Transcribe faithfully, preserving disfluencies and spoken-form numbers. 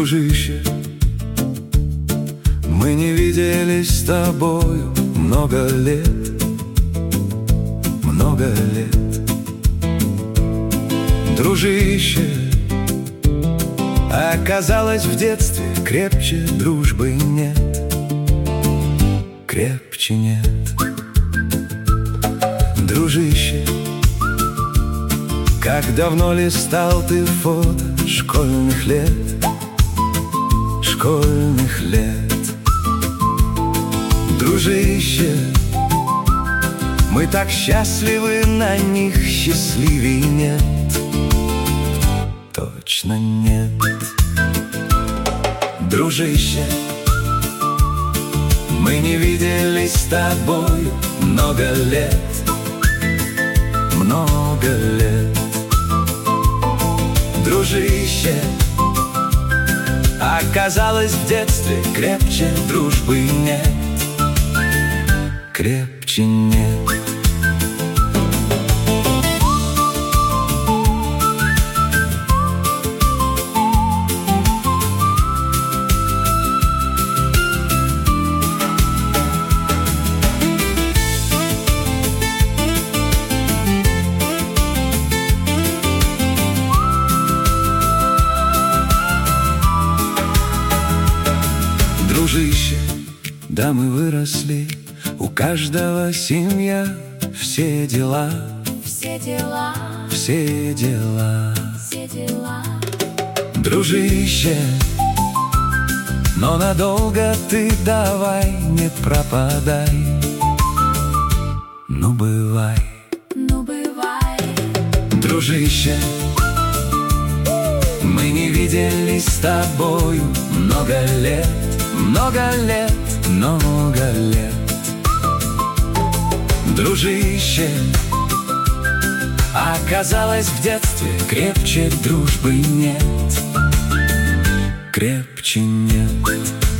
Дружище, мы не виделись с тобою много лет, много лет. Дружище, оказалось, в детстве крепче дружбы нет, крепче нет. Дружище, как давно листал ты фото школьных лет, школьных лет. Дружище, мы так счастливы, на них счастливей нет, точно нет. Дружище, мы не виделись с тобою много лет, много лет. Дружище, оказалось, в детстве крепче дружбы нет, крепче нет. Дружище, да мы выросли, у каждого семья, все дела, все дела, все дела, все дела. Дружище, но надолго ты давай не пропадай, ну бывай, ну бывай. Дружище, мы не виделись с тобою много лет, много лет, много лет. Дружище, оказалось, в детстве крепче дружбы нет, крепче нет.